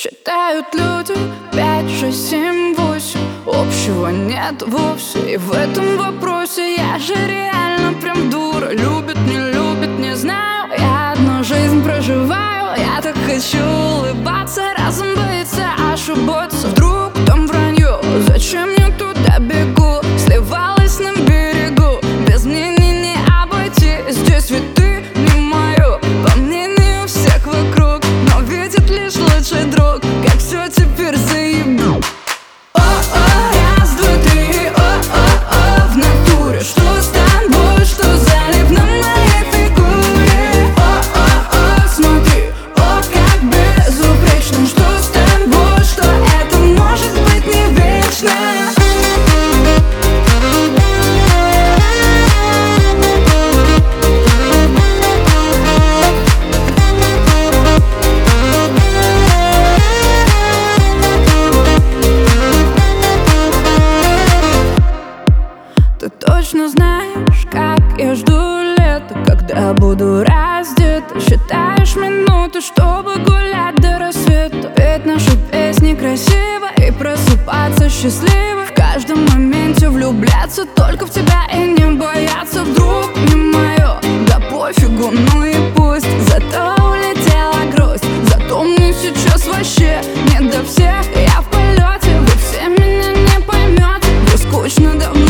Считают люди 5, 6, 7, 8. Общего нет вовсе. И в этом вопросе я же реально прям дура. Любит, не знаю. Я одну жизнь проживаю. Я так хочу улыбаться. Разум боится ошибаться. Вдруг там вранье. Зачем я туда бегу? Сливалась на берегу. Без мнений не обойти. Здесь ведь ты не мое. По мнению всех вокруг. Но видит лишь лучший друг. Как все теперь заебу. Раз, два, три, о-о-о. В натуре, что с тобой, что залип на моей фигуре. О-о-о, смотри, о, как безупречно. Что с тобой, что это может быть не вечно. Ты точно знаешь, как я жду лета, когда буду раздета. Считаешь минуты, чтобы гулять до рассвета. Петь наши песни красиво и просыпаться счастливо. В каждом моменте влюбляться только в тебя и не бояться. Вдруг не мое, да пофигу, ну и пусть. Зато улетела грусть, зато мне сейчас вообще не до всех. Я в полете, вы все меня не поймете. Вы скучно давно